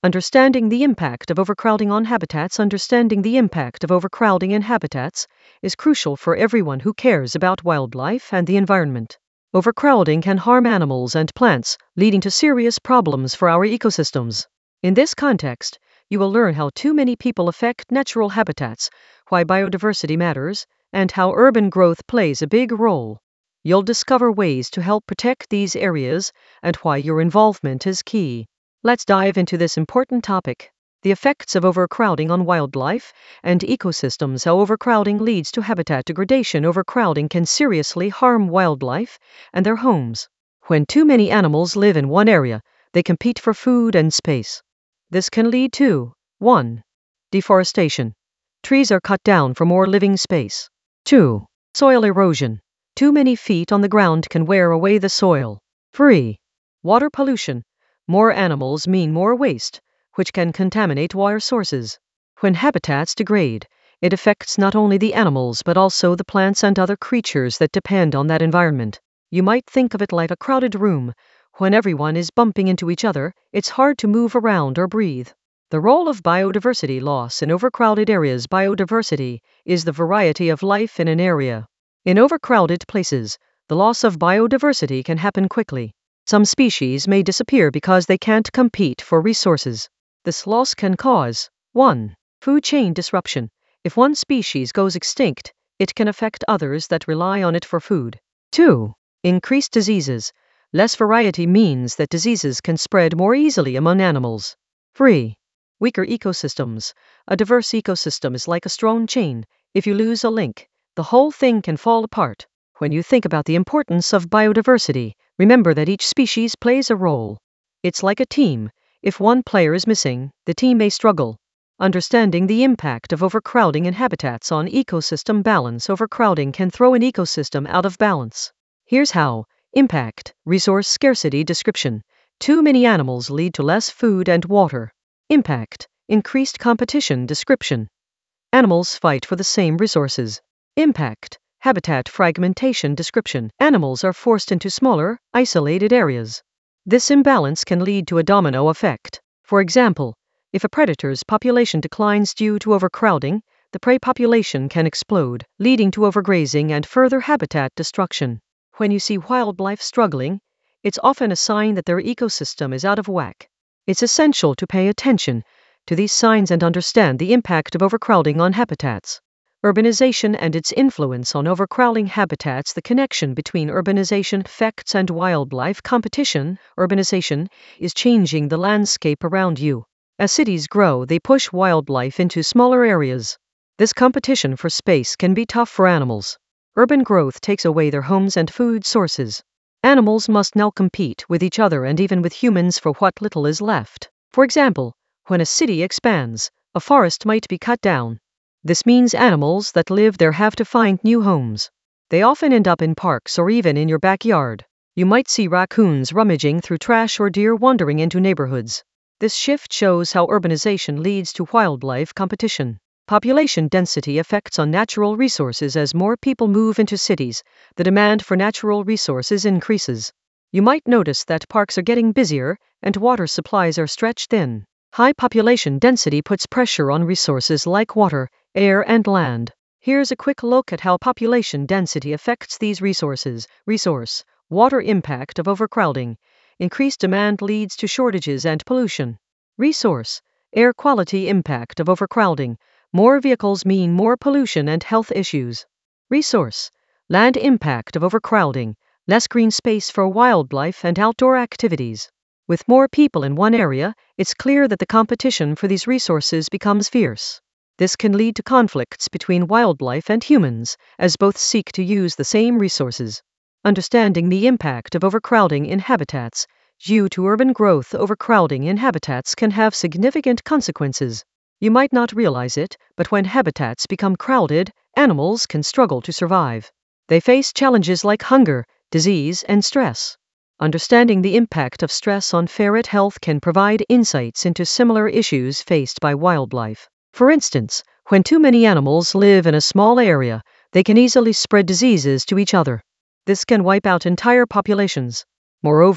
Understanding the impact of overcrowding on habitats. Understanding the impact of overcrowding in habitats is crucial for everyone who cares about wildlife and the environment. Overcrowding can harm animals and plants, leading to serious problems for our ecosystems. In this context, you will learn how too many people affect natural habitats, why biodiversity matters, and how urban growth plays a big role. You'll discover ways to help protect these areas and why your involvement is key. Let's dive into this important topic. The effects of overcrowding on wildlife and ecosystems. How overcrowding leads to habitat degradation. Overcrowding can seriously harm wildlife and their homes. When too many animals live in one area, they compete for food and space. This can lead to 1. Deforestation. Trees are cut down for more living space. 2. Soil erosion. Too many feet on the ground can wear away the soil. 3. Water pollution. More animals mean more waste, which can contaminate water sources. When habitats degrade, it affects not only the animals but also the plants and other creatures that depend on that environment. You might think of it like a crowded room. When everyone is bumping into each other, it's hard to move around or breathe. The role of biodiversity loss in overcrowded areas. Biodiversity is the variety of life in an area. In overcrowded places, the loss of biodiversity can happen quickly. Some species may disappear because they can't compete for resources. This loss can cause 1. Food chain disruption. If one species goes extinct, it can affect others that rely on it for food. 2. Increased diseases. Less variety means that diseases can spread more easily among animals. 3. Weaker ecosystems. A diverse ecosystem is like a strong chain. If you lose a link, the whole thing can fall apart. When you think about the importance of biodiversity, remember that each species plays a role. It's like a team. If one player is missing, the team may struggle. Understanding the impact of overcrowding in habitats on ecosystem balance. Overcrowding can throw an ecosystem out of balance. Here's how. Impact. Resource scarcity. Description. Too many animals lead to less food and water. Impact. Increased competition. Description. Animals fight for the same resources. Impact. Habitat fragmentation. Description. Animals are forced into smaller, isolated areas. This imbalance can lead to a domino effect. For example, if a predator's population declines due to overcrowding, the prey population can explode, leading to overgrazing and further habitat destruction. When you see wildlife struggling, it's often a sign that their ecosystem is out of whack. It's essential to pay attention to these signs and understand the impact of overcrowding on habitats. Urbanization and its influence on overcrowding habitats. The connection between urbanization effects and wildlife competition. Urbanization is changing the landscape around you. As cities grow, they push wildlife into smaller areas. This competition for space can be tough for animals. Urban growth takes away their homes and food sources. Animals must now compete with each other and even with humans for what little is left. For example, when a city expands, a forest might be cut down. This means animals that live there have to find new homes. They often end up in parks or even in your backyard. You might see raccoons rummaging through trash or deer wandering into neighborhoods. This shift shows how urbanization leads to wildlife competition. Population density effects on natural resources. As more people move into cities, the demand for natural resources increases. You might notice that parks are getting busier and water supplies are stretched thin. High population density puts pressure on resources like water, air, and land. Here's a quick look at how population density affects these resources. Resource. Water impact of overcrowding. Increased demand leads to shortages and pollution. Resource. Air quality impact of overcrowding. More vehicles mean more pollution and health issues. Resource. Land impact of overcrowding. Less green space for wildlife and outdoor activities. With more people in one area, it's clear that the competition for these resources becomes fierce. This can lead to conflicts between wildlife and humans, as both seek to use the same resources. Understanding the impact of overcrowding in habitats. Due to urban growth, overcrowding in habitats can have significant consequences. You might not realize it, but when habitats become crowded, animals can struggle to survive. They face challenges like hunger, disease, and stress. Understanding the impact of stress on ferret health can provide insights into similar issues faced by wildlife. For instance, when too many animals live in a small area, they can easily spread diseases to each other. This can wipe out entire populations. Moreover,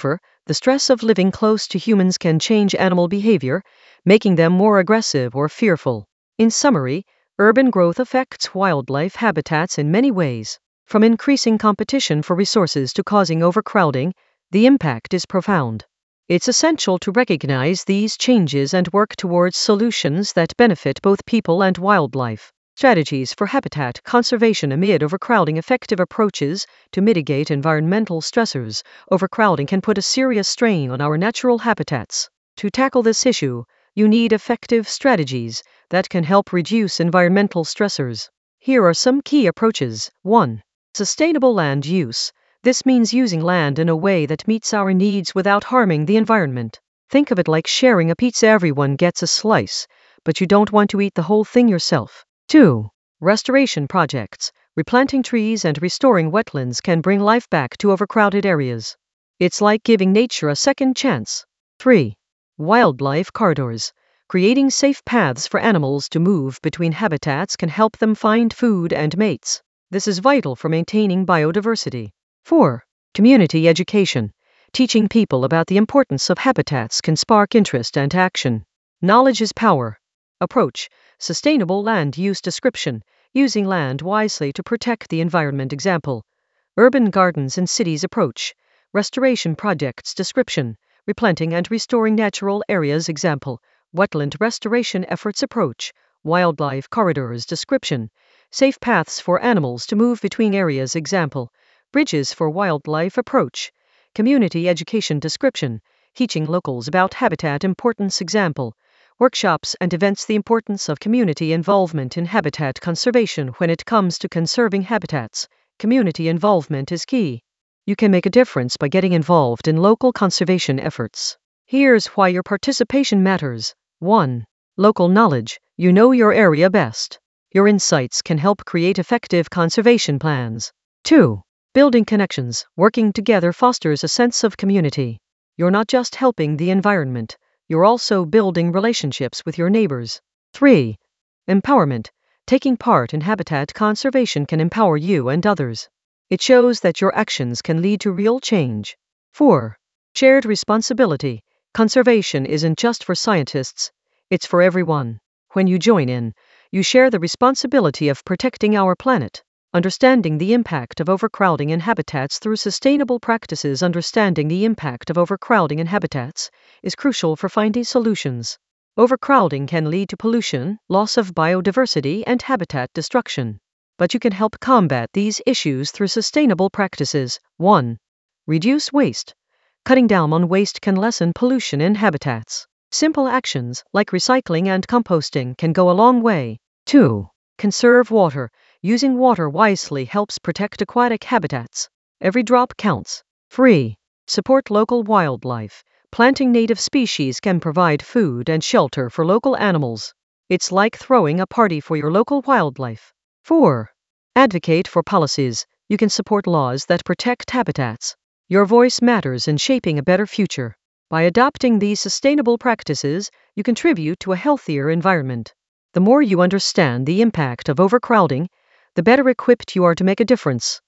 The stress of living close to humans can change animal behavior, making them more aggressive or fearful. In summary, urban growth affects wildlife habitats in many ways. From increasing competition for resources to causing overcrowding, the impact is profound. It's essential to recognize these changes and work towards solutions that benefit both people and wildlife. Strategies for habitat conservation amid overcrowding. Effective approaches to mitigate environmental stressors. Overcrowding can put a serious strain on our natural habitats. To tackle this issue, you need effective strategies that can help reduce environmental stressors. Here are some key approaches. 1. Sustainable land use. This means using land in a way that meets our needs without harming the environment. Think of it like sharing a pizza. Everyone gets a slice, but you don't want to eat the whole thing yourself. 2. Restoration projects. Replanting trees and restoring wetlands can bring life back to overcrowded areas. It's like giving nature a second chance. 3. Wildlife corridors. Creating safe paths for animals to move between habitats can help them find food and mates. This is vital for maintaining biodiversity. 4. Community education. Teaching people about the importance of habitats can spark interest and action. Knowledge is power. Approach. Sustainable land use description. Using land wisely to protect the environment. Example. Urban gardens in cities. Approach. Restoration projects description. Replanting and restoring natural areas. Example. Wetland restoration efforts. Approach. Wildlife corridors description. Safe paths for animals to move between areas. Example. Bridges for wildlife. Approach. Community education description. Teaching locals about habitat importance. Example. Workshops and events. The importance of community involvement in habitat conservation. When it comes to conserving habitats, community involvement is key. You can make a difference by getting involved in local conservation efforts. Here's why your participation matters. 1. Local knowledge. You know your area best. Your insights can help create effective conservation plans. 2. Building connections. Working together fosters a sense of community. You're not just helping the environment, you're also building relationships with your neighbors. 3. Empowerment. Taking part in habitat conservation can empower you and others. It shows that your actions can lead to real change. 4. Shared responsibility. Conservation isn't just for scientists, it's for everyone. When you join in, you share the responsibility of protecting our planet. Understanding the impact of overcrowding in habitats through sustainable practices. Understanding the impact of overcrowding in habitats is crucial for finding solutions. Overcrowding can lead to pollution, loss of biodiversity, and habitat destruction. But you can help combat these issues through sustainable practices. 1. Reduce waste. Cutting down on waste can lessen pollution in habitats. Simple actions like recycling and composting can go a long way. 2. Conserve water. Using water wisely helps protect aquatic habitats. Every drop counts. 3. Support local wildlife. Planting native species can provide food and shelter for local animals. It's like throwing a party for your local wildlife. 4. Advocate for policies. You can support laws that protect habitats. Your voice matters in shaping a better future. By adopting these sustainable practices, you contribute to a healthier environment. The more you understand the impact of overcrowding, the better equipped you are to make a difference.